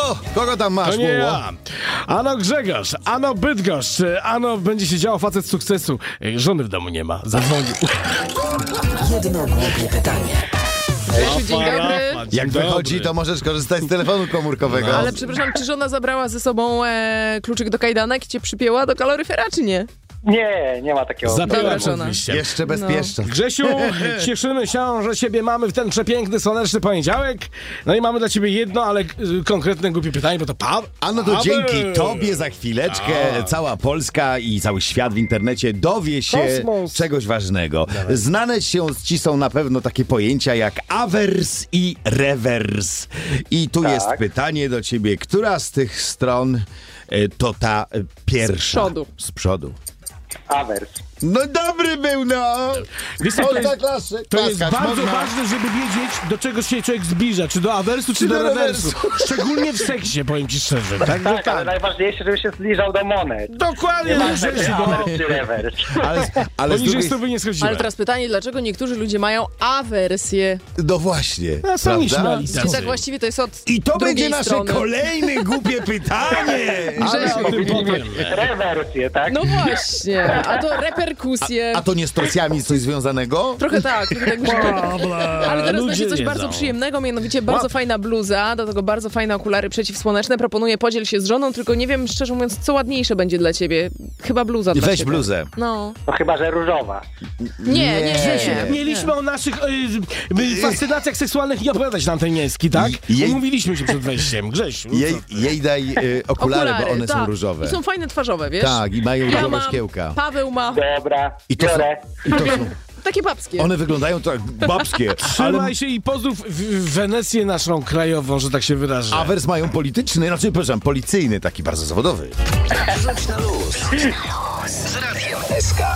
Halo, kogo tam masz? To nie Łoło? ja. Ano Grzegorz, ano Bydgoszcz, ano będzie się działo facet sukcesu. Żony w domu nie ma, zadzwonił. Jedno głupie pytanie. Dzień dobry. Jak wychodzi, to możesz korzystać z telefonu komórkowego. Ale przepraszam, czy żona zabrała ze sobą kluczyk do kajdanek i cię przypięła do kaloryfera, czy nie? Nie, nie ma takiego. Dobra, Zapytam żona. oczywiście. Jeszcze bezpieczne. Grzesiu, cieszymy się, że ciebie mamy w ten przepiękny, słoneczny poniedziałek. No i mamy dla ciebie jedno, ale konkretne głupie pytanie, bo to A no to Paweł. dzięki tobie za chwileczkę cała Polska i cały świat w internecie dowie się Kosmos. czegoś ważnego. Znane ci są na pewno takie pojęcia jak awers i rewers. I tu jest pytanie do ciebie, która z tych stron to ta pierwsza? Z przodu. Z przodu. Awers. No dobry był, no! Wiesz co, to jest Klaskać bardzo można. ważne, żeby wiedzieć, do czego się człowiek zbliża. Czy do awersu, czy do rewersu. Szczególnie w seksie, powiem ci szczerze. Tak, ale najważniejsze, żeby się zbliżał do monet. Dokładnie, Grzesiu. Awers czy rewers. Ale z Poniżej drugiej... stówy nie schodziłem. Ale teraz pytanie, dlaczego niektórzy ludzie mają awersję? No właśnie, A sami prawda? śmiali I tak właściwie to jest od I to drugiej będzie nasze strony. kolejne głupie pytanie! Ale o tym powiem. Rewersję, tak? No właśnie, a to reperkusje. A to nie z torcjami coś związanego? Trochę tak mi się Ale teraz ludzie będzie coś jedzą. bardzo przyjemnego, mianowicie bardzo fajna bluza, do tego bardzo fajne okulary przeciwsłoneczne. Proponuję podziel się z żoną, tylko nie wiem, szczerze mówiąc, co ładniejsze będzie dla ciebie. Chyba bluza dla Weź ciebie. bluzę. No. No chyba, że różowa. Nie. Mieliśmy o naszych fascynacjach seksualnych nie opowiadać na antenielski, tak? Jej- Umówiliśmy się przed wejściem. Grzesiu. Jej daj okulary, bo one tak. są różowe. I są fajne twarzowe, wiesz? Tak, i mają Ja różowe mam, szkiełka. Paweł ma Dobra, I to są, biorę. i to są, takie babskie. one wyglądają tak babskie, ale Trzymaj się i pozdrów Wenecję naszą krajową, że tak się wyrażę. awers mają polityczny, znaczy, przepraszam, policyjny, taki bardzo zawodowy. Rzuć na luz. Z Radiem SK.